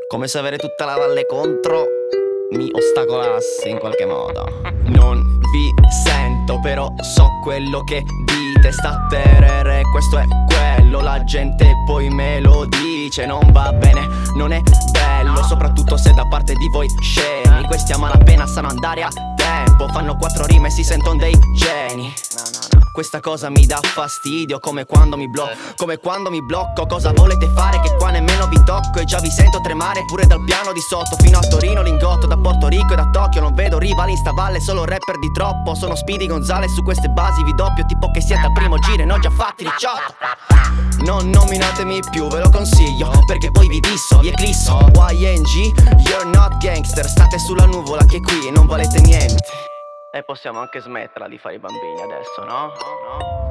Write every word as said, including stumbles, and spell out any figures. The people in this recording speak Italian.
Come se avere tutta la valle contro mi ostacolasse in qualche modo. Non vi sento, però so quello che dite. Sta terere, questo è quello. La gente poi me lo dice. Non va bene, non è bello, soprattutto se da parte di voi scemi. Questi a malapena sanno andare a tempo, fanno quattro rime e si sentono dei geni. Questa cosa mi dà fastidio, come quando mi blocco, come quando mi blocco. Cosa volete fare che qua nemmeno vi tocco? E già vi sento tremare pure dal piano di sotto. Fino a Torino, Lingotto, da Porto Rico e da Tokyo. Non vedo rivali in sta valle, solo rapper di troppo. Sono Speedy Gonzales, su queste basi vi doppio. Tipo che siete al primo giro e non già fatti diciotto. Non nominatemi più, ve lo consiglio, perché poi vi disso, vi eclisso. Y N G, you're not gangster. State sulla nuvola che qui non valete niente. E possiamo anche smetterla di fare i bambini adesso, no? No?